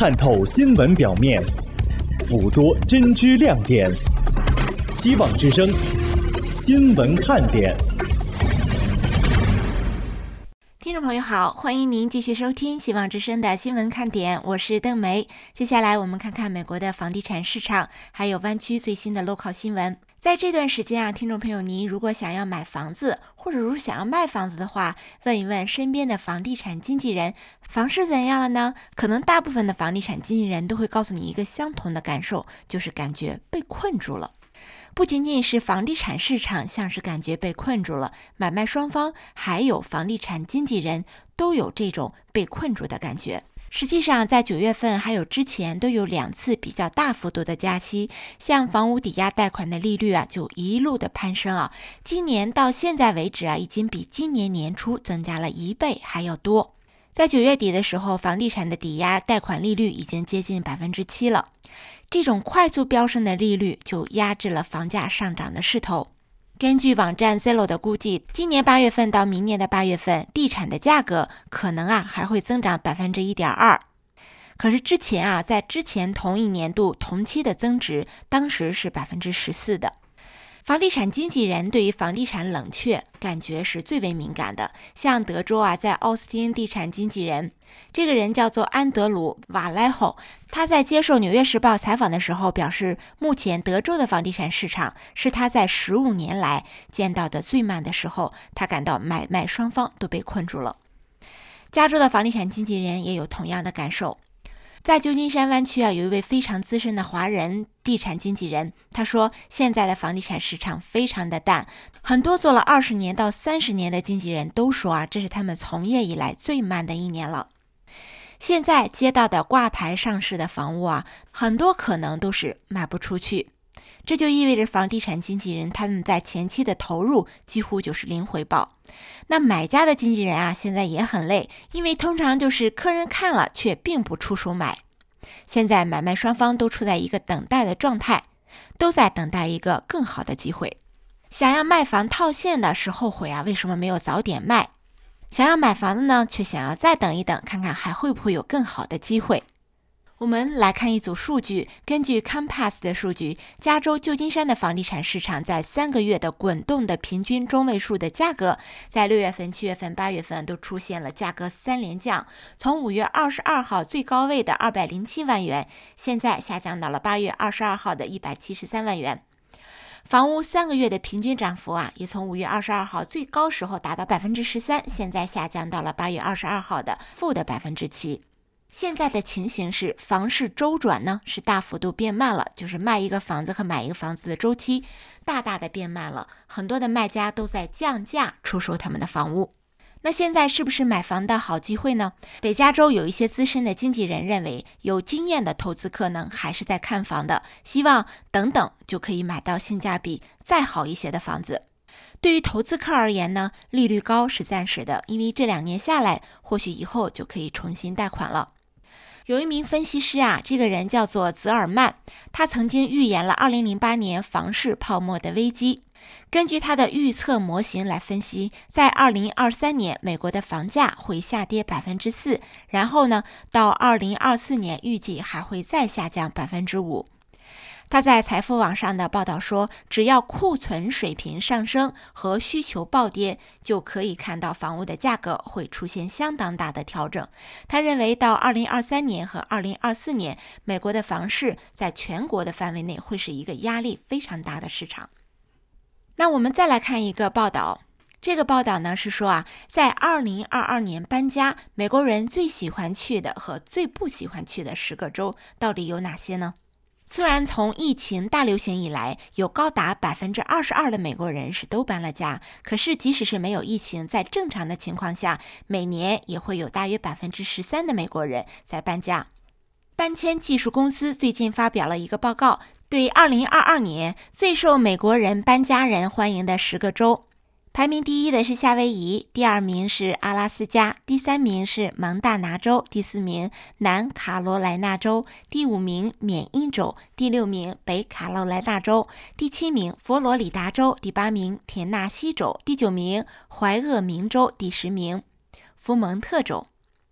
探透新闻表面，捕捉真知亮点。希望之声，新闻看点。 听众朋友好，欢迎您继续收听希望之声的新闻看点，我是邓梅。接下来我们看看美国的房地产市场，还有湾区最新的 local 新闻。在这段时间啊，听众朋友，您如果想要买房子，或者如果想要卖房子的话，问一问身边的房地产经纪人，房市怎样了呢？可能大部分的房地产经纪人都会告诉你一个相同的感受，就是感觉被困住了。不仅仅是房地产市场像是感觉被困住了，买卖双方还有房地产经纪人都有这种被困住的感觉。实际上在9月份还有之前都有2次比较大幅度的加息，像房屋抵押贷款的利率就一路的攀升啊，今年到现在为止已经比今年年初增加了1倍还要多。在9月底的时候，房地产的抵押贷款利率已经接近 7% 了。这种快速飙升的利率就压制了房价上涨的势头。根据网站 Zillow 的估计，今年8月份到明年的8月份，地产的价格可能还会增长 1.2%。可是在之前同一年度同期的增值，当时是 14% 的。房地产经纪人对于房地产冷却感觉是最为敏感的，像德州在奥斯汀地产经纪人，这个人叫做安德鲁·瓦莱侯，他在接受《纽约时报》采访的时候表示，目前德州的房地产市场是他在15年来见到的最慢的时候，他感到买卖双方都被困住了。加州的房地产经纪人也有同样的感受。在旧金山湾区有一位非常资深的华人地产经纪人，他说现在的房地产市场非常的淡，很多做了20年到30年的经纪人都说这是他们从业以来最慢的一年了。现在接到的挂牌上市的房屋很多可能都是卖不出去，这就意味着房地产经纪人他们在前期的投入几乎就是零回报。那买家的经纪人现在也很累，因为通常就是客人看了却并不出手买。现在买卖双方都处在一个等待的状态，都在等待一个更好的机会。想要卖房套现的是后悔为什么没有早点卖？想要买房的呢，却想要再等一等，看看还会不会有更好的机会。我们来看一组数据，根据 Compass 的数据，加州旧金山的房地产市场在3个月的滚动的平均中位数的价格，在6月份、7月份、8月份都出现了价格3连降，从5月22号最高位的207万元，现在下降到了8月22号的173万元。房屋3个月的平均涨幅也从5月22号最高时候达到 13%， 现在下降到了8月22号的负的 7%。现在的情形是房市周转呢是大幅度变慢了，就是卖一个房子和买一个房子的周期大大的变慢了，很多的卖家都在降价出售他们的房屋。那现在是不是买房的好机会呢？北加州有一些资深的经纪人认为，有经验的投资客呢还是在看房的，希望等等就可以买到性价比再好一些的房子。对于投资客而言呢，利率高是暂时的，因为这2年下来，或许以后就可以重新贷款了。有一名分析师这个人叫做泽尔曼，他曾经预言了2008年房市泡沫的危机。根据他的预测模型来分析，在2023年美国的房价会下跌 4%， 然后呢，到2024年预计还会再下降 5%。他在财富网上的报道说，只要库存水平上升和需求暴跌，就可以看到房屋的价格会出现相当大的调整。他认为到2023年和2024年，美国的房市在全国的范围内会是一个压力非常大的市场。那我们再来看一个报道，这个报道呢是说在2022年搬家，美国人最喜欢去的和最不喜欢去的10个州到底有哪些呢？虽然从疫情大流行以来，有高达 22% 的美国人是都搬了家，可是即使是没有疫情，在正常的情况下，每年也会有大约 13% 的美国人在搬家。搬迁技术公司最近发表了一个报告，对2022年最受美国人搬家人欢迎的10个州，排名第1的是夏威夷，第2名是阿拉斯加，第3名是蒙大拿州，第4名南卡罗来纳州，第5名缅因州，第6名北卡罗来纳州，第7名佛罗里达州，第8名田纳西州，第9名怀俄明州，第10名福蒙特州。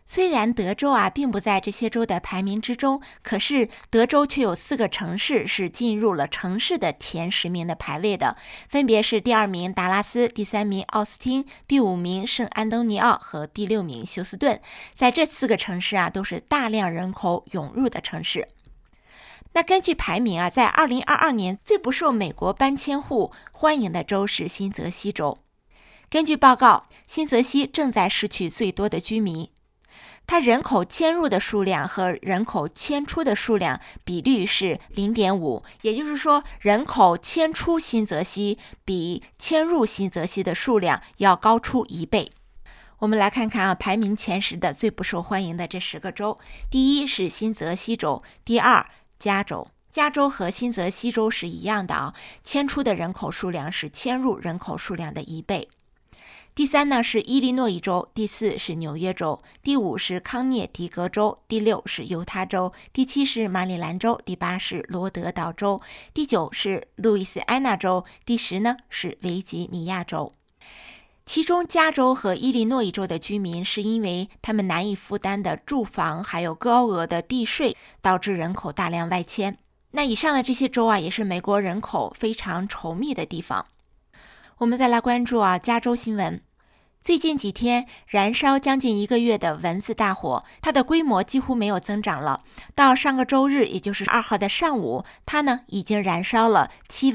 虽然德州并不在这些州的排名之中，可是德州却有4个城市是进入了城市的前10名的排位的，分别是第2名达拉斯、第3名奥斯汀、第5名圣安东尼奥和第6名休斯顿。在这4个城市都是大量人口涌入的城市。那根据排名在2022年最不受美国搬迁户欢迎的州是新泽西州。根据报告，新泽西正在失去最多的居民。它人口迁入的数量和人口迁出的数量比率是 0.5， 也就是说人口迁出新泽西比迁入新泽西的数量要高出1倍。我们来看看排名前10的最不受欢迎的这10个州。第1是新泽西州，第2加州。加州和新泽西州是一样的迁出的人口数量是迁入人口数量的1倍。第3呢是伊利诺伊州，第4是纽约州，第5是康涅狄格州，第6是犹他州，第7是马里兰州，第8是罗德岛州，第9是路易斯安那州，第10呢是维吉尼亚州。其中加州和伊利诺伊州的居民是因为他们难以负担的住房还有高额的地税，导致人口大量外迁。那以上的这些州也是美国人口非常稠密的地方。我们再来关注加州新闻。最近几天燃烧将近1个月的蚊子大火，它的规模几乎没有增长了。到上个周日，也就是2号的上午，它呢已经燃烧了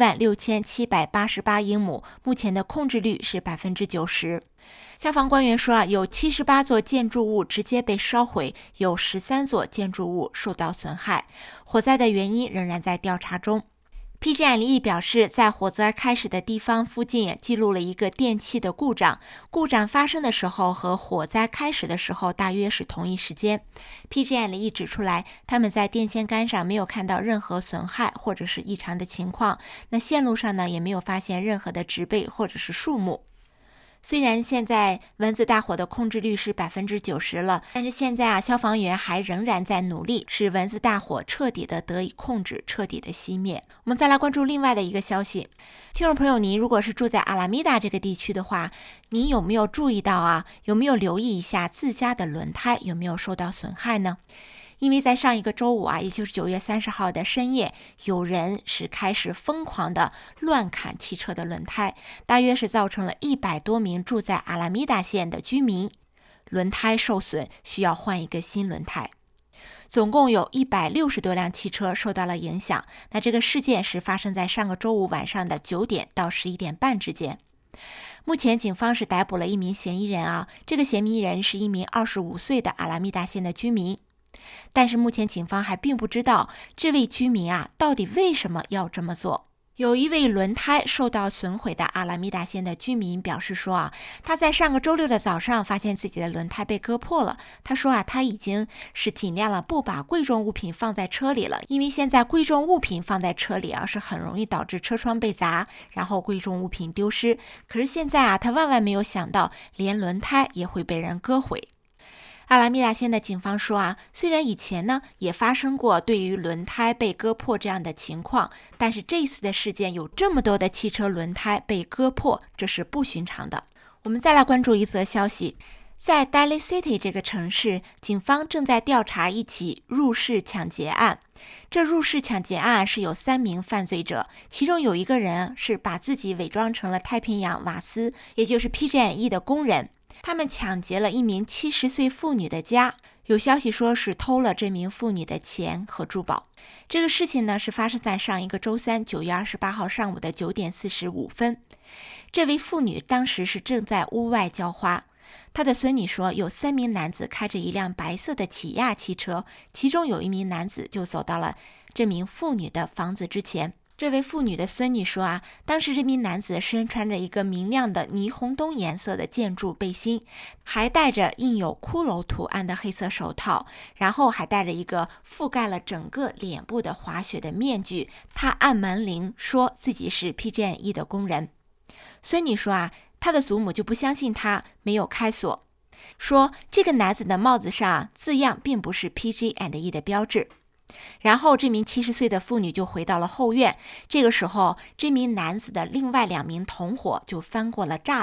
76788英亩，目前的控制率是 90%。消防官员说有78座建筑物直接被烧毁，有13座建筑物受到损害。火灾的原因仍然在调查中。PG&E 表示，在火灾开始的地方附近记录了一个电器的故障，故障发生的时候和火灾开始的时候大约是同一时间。PG&E 指出来，他们在电线杆上没有看到任何损害或者是异常的情况，那线路上呢也没有发现任何的植被或者是树木。虽然现在蚊子大火的控制率是 90% 了，但是现在消防员还仍然在努力使蚊子大火彻底的得以控制，彻底的熄灭。我们再来关注另外的一个消息。听众朋友，您如果是住在阿拉米达这个地区的话，你有没有注意到有没有留意一下自家的轮胎有没有受到损害呢？因为在上一个周五也就是9月30号的深夜，有人是开始疯狂的乱砍汽车的轮胎，大约是造成了100多名住在阿拉米达县的居民轮胎受损，需要换一个新轮胎。总共有160多辆汽车受到了影响。那这个事件是发生在上个周五晚上的9点到11点半之间。目前警方是逮捕了一名嫌疑人这个嫌疑人是一名25岁的阿拉米达县的居民。但是目前警方还并不知道这位居民到底为什么要这么做。有一位轮胎受到损毁的阿拉米达县的居民表示说他在上个周六的早上发现自己的轮胎被割破了。他说他已经是尽量了不把贵重物品放在车里了，因为现在贵重物品放在车里是很容易导致车窗被砸，然后贵重物品丢失。可是现在他万万没有想到连轮胎也会被人割毁。阿拉米达县的警方说虽然以前呢也发生过对于轮胎被割破这样的情况，但是这次的事件有这么多的汽车轮胎被割破，这是不寻常的。我们再来关注一则消息。在 Daly City 这个城市，警方正在调查一起入室抢劫案。这入室抢劫案是有3名犯罪者，其中有一个人是把自己伪装成了太平洋瓦斯，也就是 PG&E 的工人。他们抢劫了一名70岁妇女的家，有消息说是偷了这名妇女的钱和珠宝。这个事情呢是发生在上一个周三9月28号上午的9点45分。这位妇女当时是正在屋外浇花。她的孙女说，有3名男子开着一辆白色的起亚汽车，其中有一名男子就走到了这名妇女的房子之前。这位妇女的孙女说当时这名男子身穿着一个明亮的霓虹灯颜色的建筑背心，还戴着印有骷髅图案的黑色手套，然后还戴着一个覆盖了整个脸部的滑雪的面具。他按门铃说自己是 PG&E 的工人。孙女说他的祖母就不相信他没有开锁，说这个男子的帽子上字样并不是 PG&E 的标志。然后这名70岁的妇女就回到了后院。这个时候，这名男子的另外2名同伙就翻过了栅栏。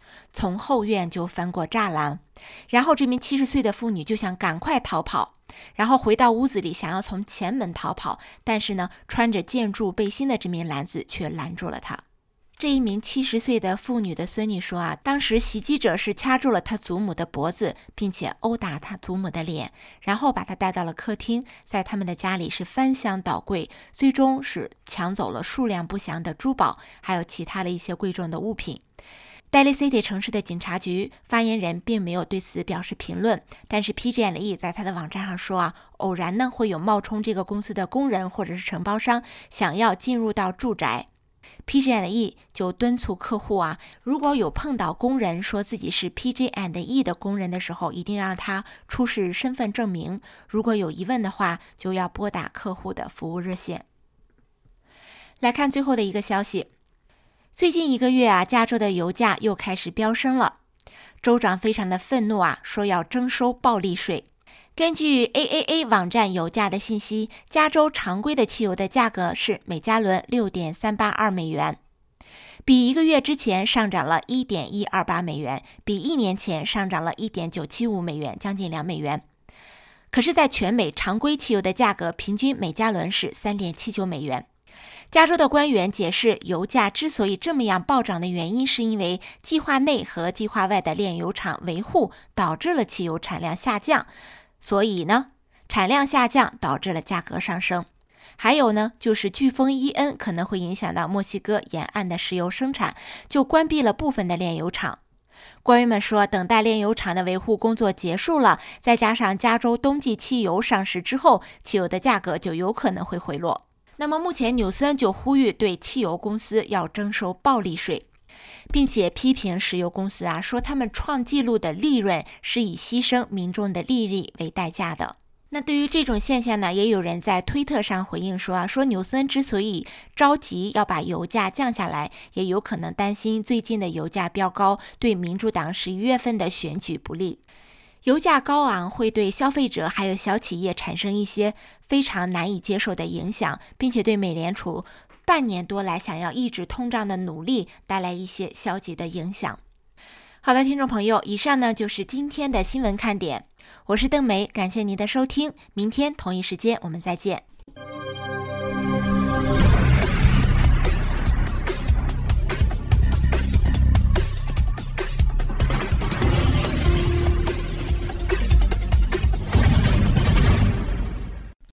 从后院就翻过栅栏，然后这名70岁的妇女就想赶快逃跑，然后回到屋子里想要从前门逃跑，但是呢，穿着建筑背心的这名男子却拦住了她。这一名70岁的妇女的孙女说当时袭击者是掐住了她祖母的脖子，并且殴打她祖母的脸，然后把她带到了客厅，在他们的家里是翻箱倒柜，最终是抢走了数量不详的珠宝，还有其他的一些贵重的物品。Daly City 城市的警察局发言人并没有对此表示评论，但是 PG&E 在他的网站上说偶然呢会有冒充这个公司的工人或者是承包商想要进入到住宅。PG&E 就敦促客户如果有碰到工人说自己是 PG&E 的工人的时候，一定让他出示身份证明，如果有疑问的话，就要拨打客户的服务热线。来看最后的一个消息，最近1个月加州的油价又开始飙升了，州长非常的愤怒说要征收暴利税。根据 AAA 网站油价的信息，加州常规的汽油的价格是每加仑 6.382 美元，比1个月之前上涨了 1.128 美元，比1年前上涨了 1.975 美元，将近2美元。可是在全美常规汽油的价格平均每加仑是 3.79 美元。加州的官员解释，油价之所以这么样暴涨的原因是因为计划内和计划外的炼油厂维护导致了汽油产量下降，所以呢，产量下降导致了价格上升。还有呢，就是飓风伊恩可能会影响到墨西哥沿岸的石油生产，就关闭了部分的炼油厂。官员们说，等待炼油厂的维护工作结束了，再加上加州冬季汽油上市之后，汽油的价格就有可能会回落。那么目前纽森就呼吁对汽油公司要征收暴利税，并且批评石油公司说他们创纪录的利润是以牺牲民众的利益为代价的。那对于这种现象呢，也有人在推特上回应说纽森之所以着急要把油价降下来，也有可能担心最近的油价飙高对民主党11月份的选举不利。油价高昂会对消费者还有小企业产生一些非常难以接受的影响，并且对美联储半年多来想要抑制通胀的努力带来一些消极的影响。好的，听众朋友，以上呢就是今天的新闻看点，我是邓梅，感谢您的收听，明天同一时间我们再见。